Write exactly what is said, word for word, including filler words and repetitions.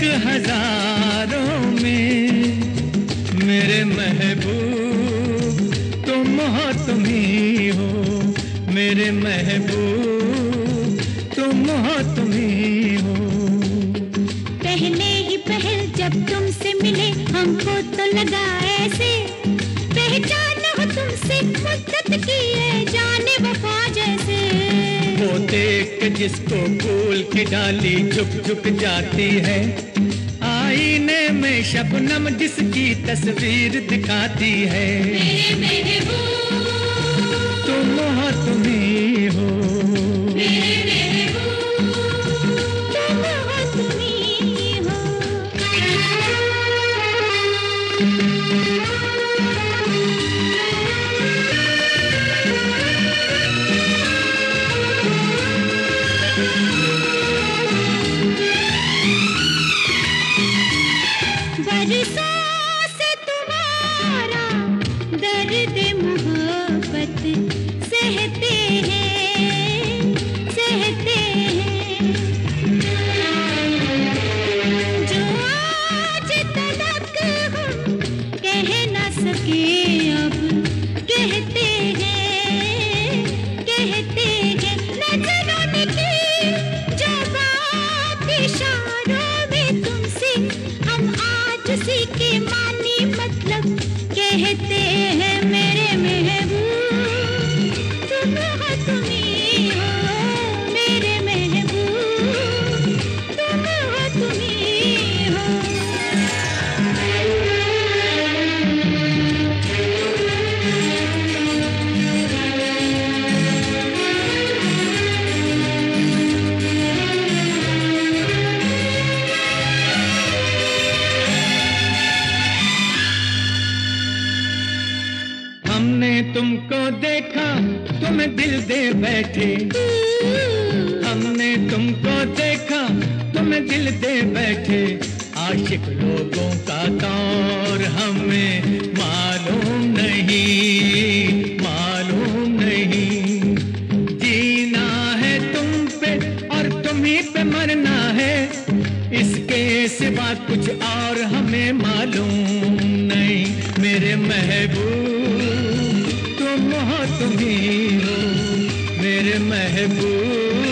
हजारों में मेरे महबूब तुम हो, तुम ही हो मेरे महबूब, तुम हो, तुम ही हो। पहले ही पहल जब तुमसे मिले हमको तो लगा ऐसे पहचान हो तुमसे मुद्दत की है जाने वफा जैसे। वो देख के जिसको फूल की डाली झुक झुक जाती है, आईने में शबनम जिसकी तस्वीर दिखाती है। मेरे महबूब तुम हो, तुम ही हो मेरे महबूब, तुम हो, तुम ही हो। बरसों से तुम्हारा दर्द मोहब्बत सहते हैं, सहते हैं। जो आज तलक हम कह न सके अब कहते हैं, कहते हैं। नजरों ने की जवाब इशारों में तुमसे हम आज सीखे मानी मतलब कहते हैं। मेरे महबूब तुम हो, तुम ही हो मेरे महबूब, तुम हो, तुम ही हो। हमने तुमको देखा तुम्हें दिल दे बैठे, हमने तुमको देखा तुम्हें दिल दे बैठे। आशिक लोगों का दौर हमें मालूम नहीं, मालूम नहीं। जीना है तुम पे और तुम ही पे मरना है, इसके सिवा कुछ और हमें मालूम नहीं। मेरे महबूब तुम हो, तुम ही हो मेरे महबूब।